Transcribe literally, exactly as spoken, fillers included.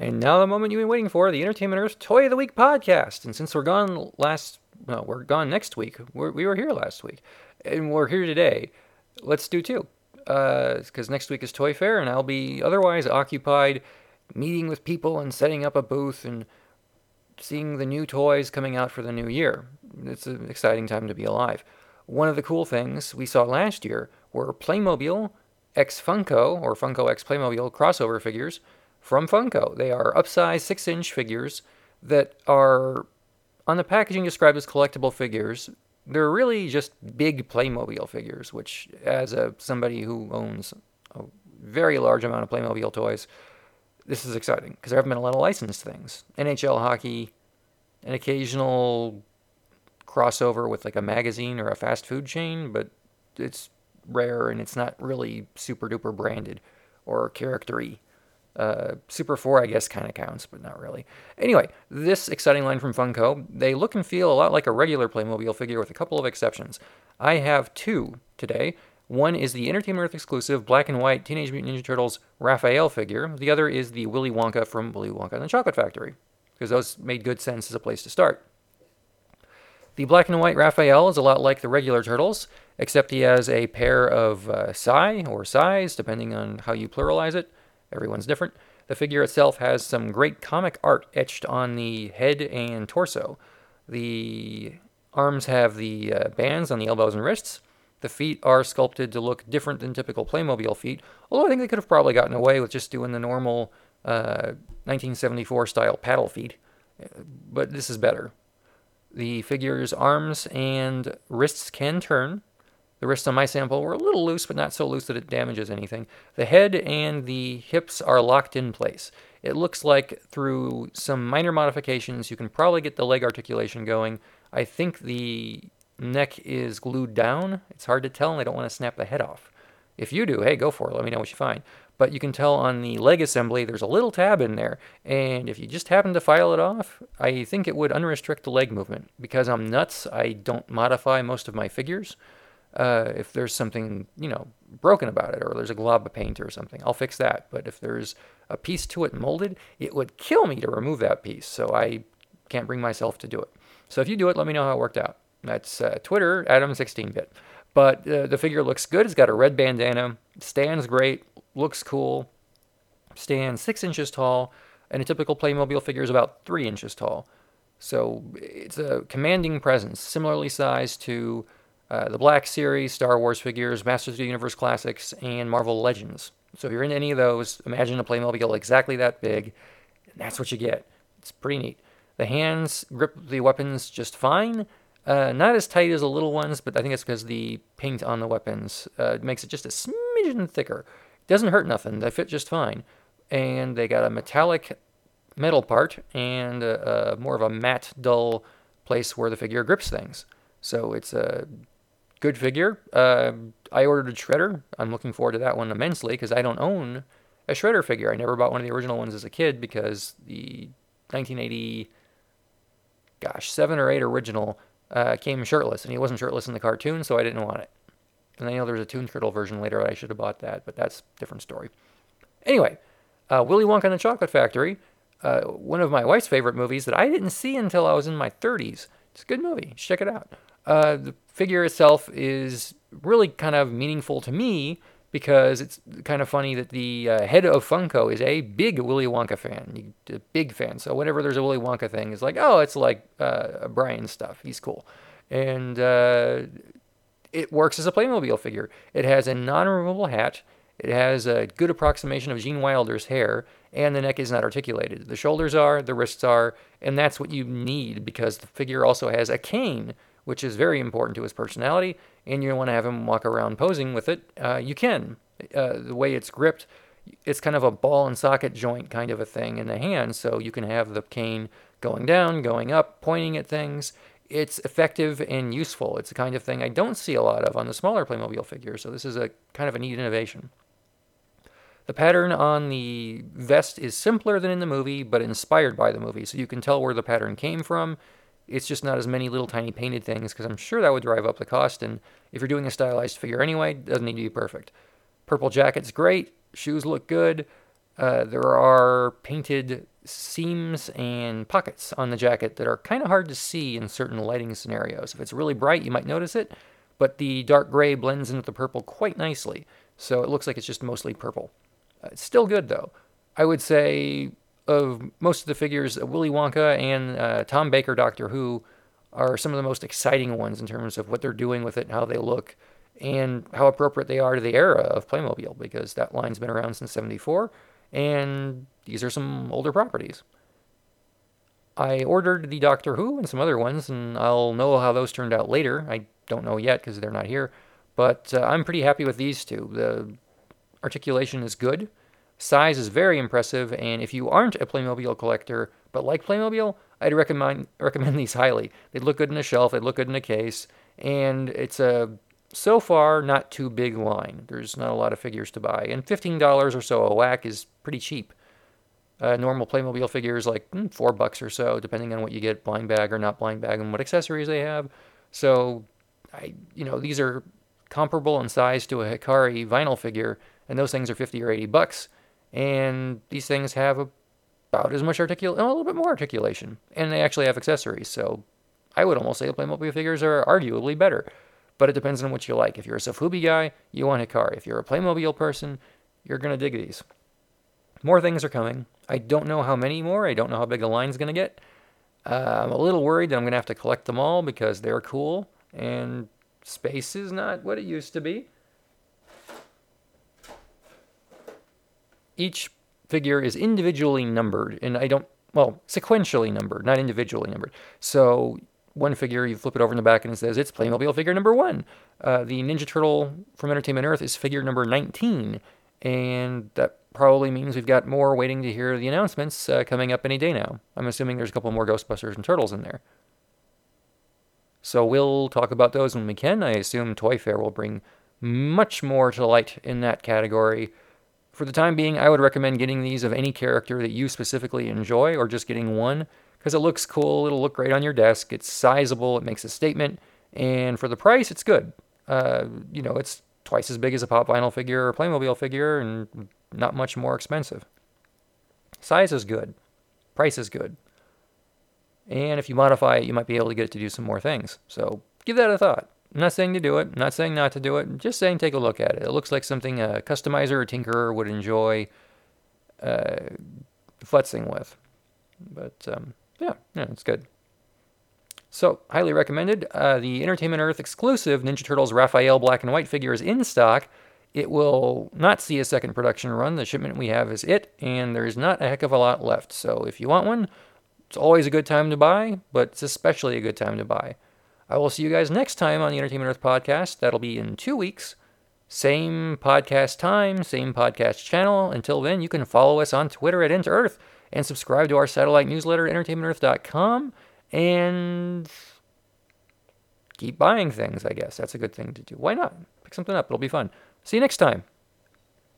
And now the moment you've been waiting for, the Entertainment Earth Toy of the Week podcast. And since we're gone last, no, we're gone next week. We're, we were here last week, and we're here today. Let's do two, because uh, next week is Toy Fair, and I'll be otherwise occupied meeting with people and setting up a booth and seeing the new toys coming out for the new year. It's an exciting time to be alive. One of the cool things we saw last year were Playmobil X Funko, or Funko X Playmobil crossover figures from Funko. They are upsized six inch figures that are, on the packaging, described as collectible figures. They're really just big Playmobil figures, which, as a somebody who owns a very large amount of Playmobil toys, this is exciting, because there haven't been a lot of licensed things. N H L hockey, an occasional crossover with like a magazine or a fast food chain, but it's rare and it's not really super duper branded or character-y. Uh, Super four, I guess, kind of counts, but not really. Anyway, this exciting line from Funko, they look and feel a lot like a regular Playmobil figure with a couple of exceptions. I have two today. One is the Entertainment Earth exclusive black and white Teenage Mutant Ninja Turtles Raphael figure. The other is the Willy Wonka from Willy Wonka and the Chocolate Factory, because those made good sense as a place to start. The black and white Raphael is a lot like the regular Turtles, except he has a pair of uh, sai, or sais, depending on how you pluralize it. Everyone's different. The figure itself has some great comic art etched on the head and torso. The arms have the uh, bands on the elbows and wrists. The feet are sculpted to look different than typical Playmobil feet, although I think they could have probably gotten away with just doing the normal uh, nineteen seventy-four style paddle feet, but this is better. The figure's arms and wrists can turn. The wrists on my sample were a little loose, but not so loose that it damages anything. The head and the hips are locked in place. It looks like through some minor modifications, you can probably get the leg articulation going. I think the neck is glued down. It's hard to tell, and I don't want to snap the head off. If you do, hey, go for it. Let me know what you find. But you can tell on the leg assembly, there's a little tab in there. And if you just happen to file it off, I think it would unrestrict the leg movement. Because I'm nuts, I don't modify most of my figures. Uh, if there's something, you know, broken about it, or there's a glob of paint or something, I'll fix that. But if there's a piece to it molded, it would kill me to remove that piece. So I can't bring myself to do it. So if you do it, let me know how it worked out. That's uh, Twitter, Adam sixteen bit. But uh, the figure looks good. It's got a red bandana. Stands great. Looks cool. Stands six inches tall. And a typical Playmobil figure is about three inches tall. So it's a commanding presence, similarly sized to uh, the Black Series, Star Wars figures, Masters of the Universe Classics, and Marvel Legends. So if you're into any of those, imagine a Playmobil exactly that big. And that's what you get. It's pretty neat. The hands grip the weapons just fine. Uh, not as tight as the little ones, but I think it's because the paint on the weapons uh, makes it just a smidgen thicker. It doesn't hurt nothing. They fit just fine. And they got a metallic metal part and a, a more of a matte, dull place where the figure grips things. So it's a good figure. Uh, I ordered a Shredder. I'm looking forward to that one immensely because I don't own a Shredder figure. I never bought one of the original ones as a kid because the nineteen eighty, gosh, seven or eight original Uh, came shirtless, and he wasn't shirtless in the cartoon, so I didn't want it. And I know there's a Toon Turtle version later. I should have bought that, but that's a different story. Anyway, uh, Willy Wonka and the Chocolate Factory, uh, one of my wife's favorite movies that I didn't see until I was in my thirties. It's a good movie. Check it out. Uh, the figure itself is really kind of meaningful to me because it's kind of funny that the uh, head of Funko is a big Willy Wonka fan, a big fan. So whenever there's a Willy Wonka thing, it's like, oh, it's like uh, Brian stuff. He's cool. And uh, it works as a Playmobil figure. It has a non-removable hat. It has a good approximation of Gene Wilder's hair, and the neck is not articulated. The shoulders are, the wrists are, and that's what you need because the figure also has a cane, which is very important to his personality, and you don't want to have him walk around posing with it. Uh, you can. Uh, the way it's gripped, it's kind of a ball and socket joint kind of a thing in the hand, so you can have the cane going down, going up, pointing at things. It's effective and useful. It's the kind of thing I don't see a lot of on the smaller Playmobil figures, so this is a kind of a neat innovation. The pattern on the vest is simpler than in the movie, but inspired by the movie, so you can tell where the pattern came from. It's just not as many little tiny painted things, because I'm sure that would drive up the cost, and if you're doing a stylized figure anyway, it doesn't need to be perfect. Purple jacket's great, shoes look good, uh, there are painted seams and pockets on the jacket that are kind of hard to see in certain lighting scenarios. If it's really bright, you might notice it, but the dark gray blends into the purple quite nicely, so it looks like it's just mostly purple. Uh, it's still good, though. I would say of most of the figures, uh, Willy Wonka and uh, Tom Baker Doctor Who are some of the most exciting ones in terms of what they're doing with it and how they look and how appropriate they are to the era of Playmobil, because that line's been around since seventy-four, and these are some older properties. I ordered the Doctor Who and some other ones, and I'll know how those turned out later. I don't know yet because they're not here, but uh, I'm pretty happy with these two. The articulation is good. Size is very impressive, and if you aren't a Playmobil collector but like Playmobil, I'd recommend recommend these highly. They look good in a shelf, they look good in a case, and it's a so far not too big line. There's not a lot of figures to buy, and fifteen dollars or so a whack is pretty cheap. Uh, normal Playmobil figures like mm, four bucks or so, depending on what you get, blind bag or not blind bag, and what accessories they have. So, I you know these are comparable in size to a Hikari vinyl figure, and those things are fifty or eighty bucks. And these things have about as much articulation, a little bit more articulation, and they actually have accessories. So, I would almost say the Playmobil figures are arguably better, but it depends on what you like. If you're a Sofubi guy, you want Hikari. If you're a Playmobil person, you're gonna dig these. More things are coming. I don't know how many more. I don't know how big the line's going to get. Uh, I'm a little worried that I'm going to have to collect them all because they're cool, and space is not what it used to be. Each figure is individually numbered, and I don't, well, sequentially numbered, not individually numbered. So one figure, you flip it over in the back and it says it's Playmobil figure number one. Uh, the Ninja Turtle from Entertainment Earth is figure number nineteen, and that probably means we've got more waiting to hear the announcements uh, coming up any day now. I'm assuming there's a couple more Ghostbusters and Turtles in there. So we'll talk about those when we can. I assume Toy Fair will bring much more to light in that category. For the time being, I would recommend getting these of any character that you specifically enjoy, or just getting one, because it looks cool, it'll look great on your desk, it's sizable, it makes a statement, and for the price, it's good. Uh, you know, it's twice as big as a Pop Vinyl figure or Playmobil figure, and not much more expensive. Size is good. Price is good. And if you modify it, you might be able to get it to do some more things. So give that a thought. I'm not saying to do it. I'm not saying not to do it. I'm just saying take a look at it. It looks like something a customizer or tinkerer would enjoy uh, futzing with. But um, yeah, yeah, it's good. So, highly recommended. Uh, the Entertainment Earth exclusive Ninja Turtles Raphael black and white figure is in stock. It will not see a second production run. The shipment we have is it, and there's not a heck of a lot left. So if you want one, it's always a good time to buy, but it's especially a good time to buy. I will see you guys next time on the Entertainment Earth podcast. That'll be in two weeks. Same podcast time, same podcast channel. Until then, you can follow us on Twitter at EntEarth and subscribe to our satellite newsletter, entertainment earth dot com, and keep buying things, I guess. That's a good thing to do. Why not? Pick something up. It'll be fun. See you next time.